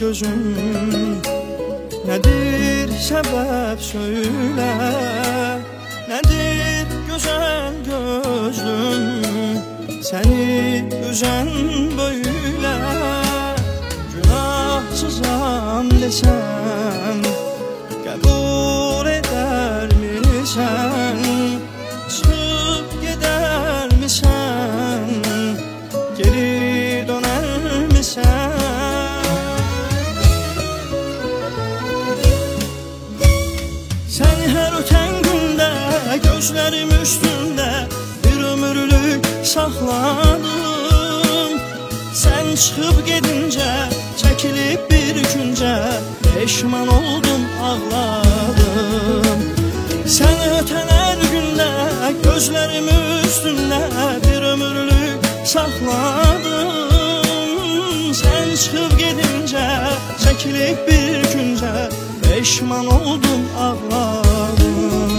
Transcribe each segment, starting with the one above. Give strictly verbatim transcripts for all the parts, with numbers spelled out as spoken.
gözüm? Nedir sebep söyle, nedir güzel gözlüm? Seni üzen böyle, günahsızam desem kabul eder misin? Çıkıp gider misin? Geri döner misin? Sen her öten günde gözlerim üstünde bir ömürlük sakladım. Sen çıkıp gidince çekilip bir günce peşman oldum, ağladım. Sen öten her günde gözlerim üstünde bir ömürlük sakladım. Sen çıkıp gidince çekilip bir günce peşman oldum, ağladım.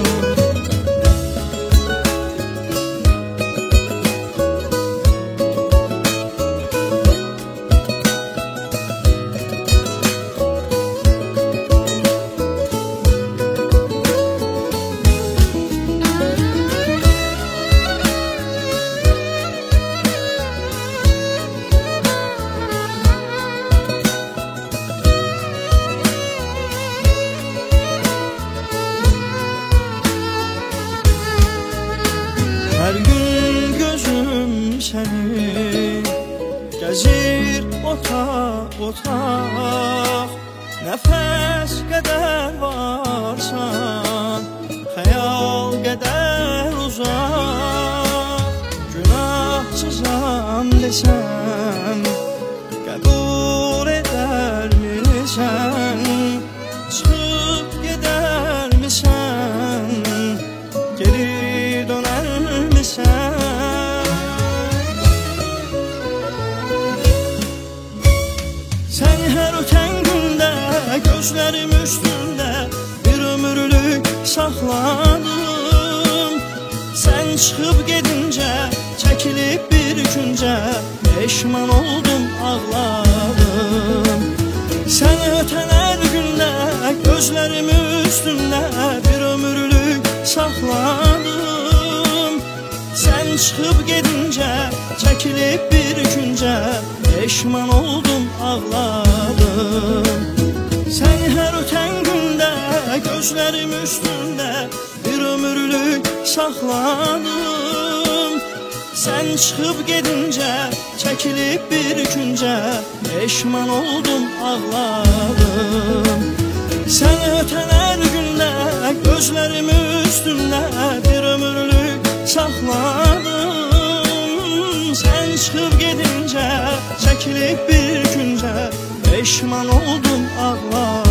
Her gün gözüm seni gezir otaq otaq. Nefes kadar varsan, hayal kadar uzak. Günahsızam desem kabul eder misin? Çıkıp gider misin? Geri döner misin? Sen her öten günde gözlerim üstünde bir ömürlük sakladım. Sen çıkıp gidince çekilip bir günce peşman oldum, ağladım. Sen öten her günde gözlerim üstünde bir ömürlük sakladım. Sen çıkıp gidince çekilip bir günce peşman oldum, ağladım. Sen her öten günde gözlerim üstünde bir ömürlük sakladım. Sen çıkıp gidince çekilip bir günce peşman oldum, ağladım. Sen öten her günde gözlerim üstünde bir ömürlük sakladım. Sen çıkıp gidince çekilip bir günce peşman oldum, ağladım.